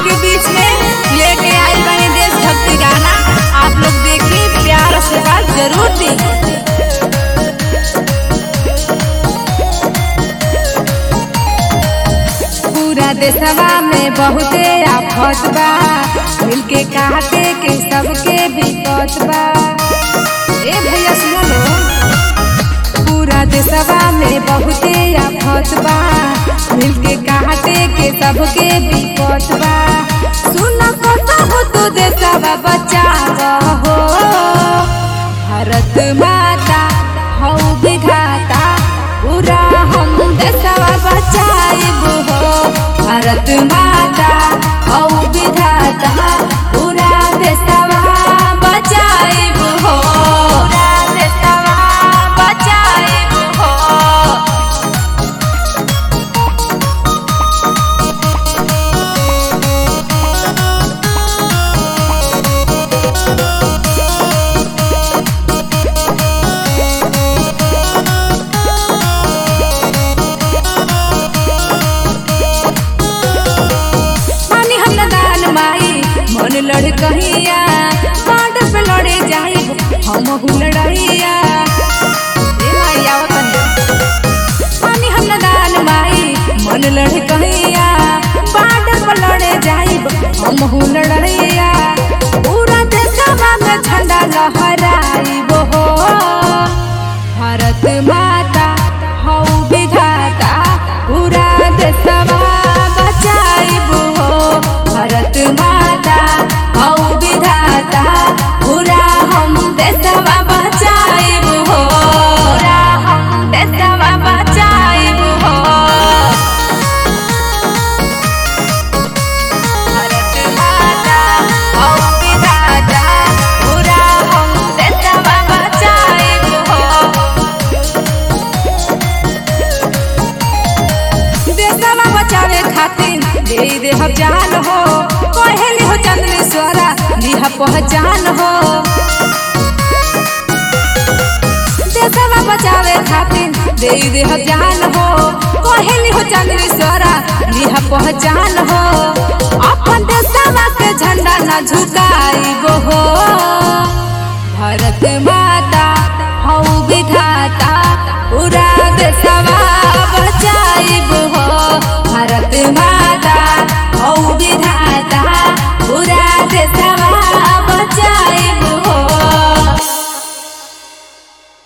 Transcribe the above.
आपके बीच में लेके आई बनी देशभक्ति गाना। आप लोग देखिए, प्यार आशीर्वाद जरूर दी। पूरा देशवा में बहुते आफत बा, मिलके काटे के सबके विपत बा। ए भैया सुनो लो, पूरा देशवा में बहुते आफत बा, मिलके काटे के सबके विपत बा। सुना कथा हो तो देशवा बचावा हो, भारत माता हौ विधाता, पूरा हम देशवा बचाइब हो। भारत माता हौ विधाता, पूरा देशवा बचाइब हो। पूरा देशवा बचाइब हो। मन लड़ कहिया बाड पे लड़े जाई हम लड़ैया। पानी हम दान माई मन लड़ कहिया बाड पे लड़े जाई हम लड़ैया। पूरा देशवा में झंडा लहराइब हो। भारत माता हौ विधाता, पूरा देशवा बचाइब हो। भारत माता हौ विधाता, पूरा हम देशवा बचाइब हो। पूरा हम देशवा बचाइब हो। भारत माता हौ विधाता, पूरा हम देशवा बचाइब हो। देशवा बचावे खातिर दे देह जान हो, कहली हो चंद्रेश्वरा लिहा पहचान हो। देशवा बचावे खातिर दे देह जान हो, कहली हो चंद्रेश्वरा लिहा पहचान हो। अपन देशवा के झंडा ना झुकाइब हो। भारत माता हौ विधाता, पूरा